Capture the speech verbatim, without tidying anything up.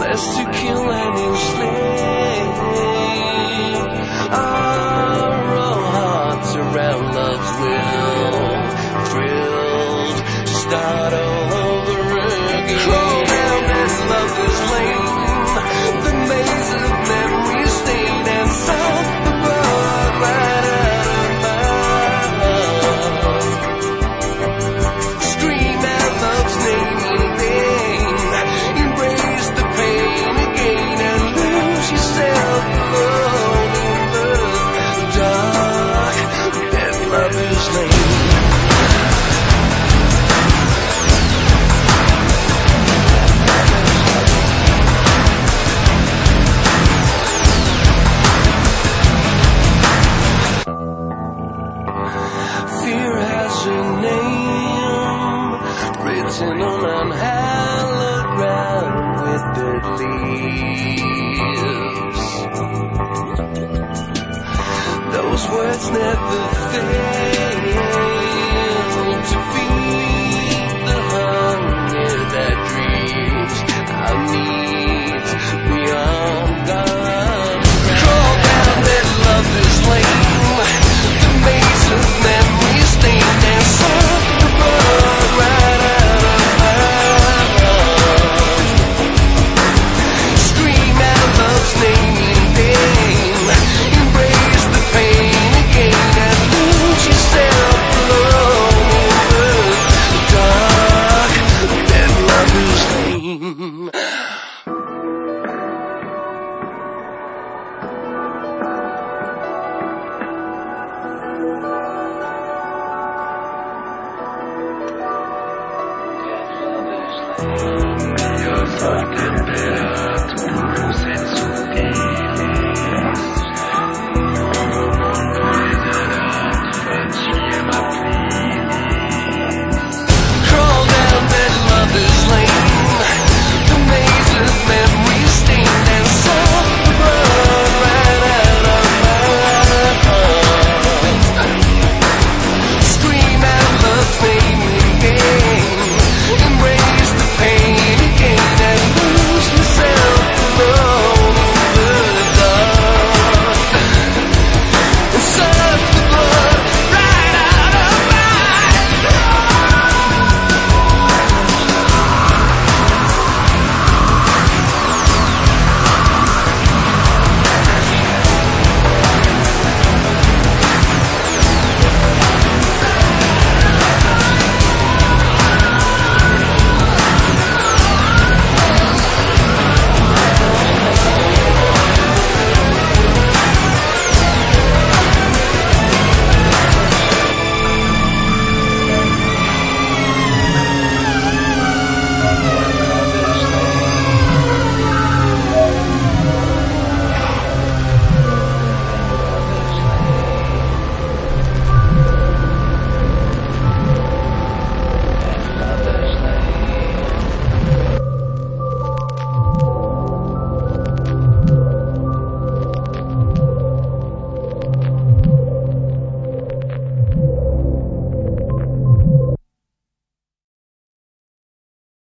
dressed to kill and enslave. Our all hearts around love's will, thrilled to start all over again. Crawl down this lover's lane, the maze of memories stained, and suck the blood right out of my heart. Scream out love's name in vain, embrace the pain again, and lose yourself alone in the dark, that lover's lane. Fear has your name written on unhallowed ground with dead leaves. Those words never fail to feed the hunger that dreams our needs beyond gone. Crawl down that lover's lane, the maze of memories stained, and suck the blood right out of my heart. Scream out love's name in vain, embrace the pain again, and lose yourself alone in the dark, that lover's lane. You're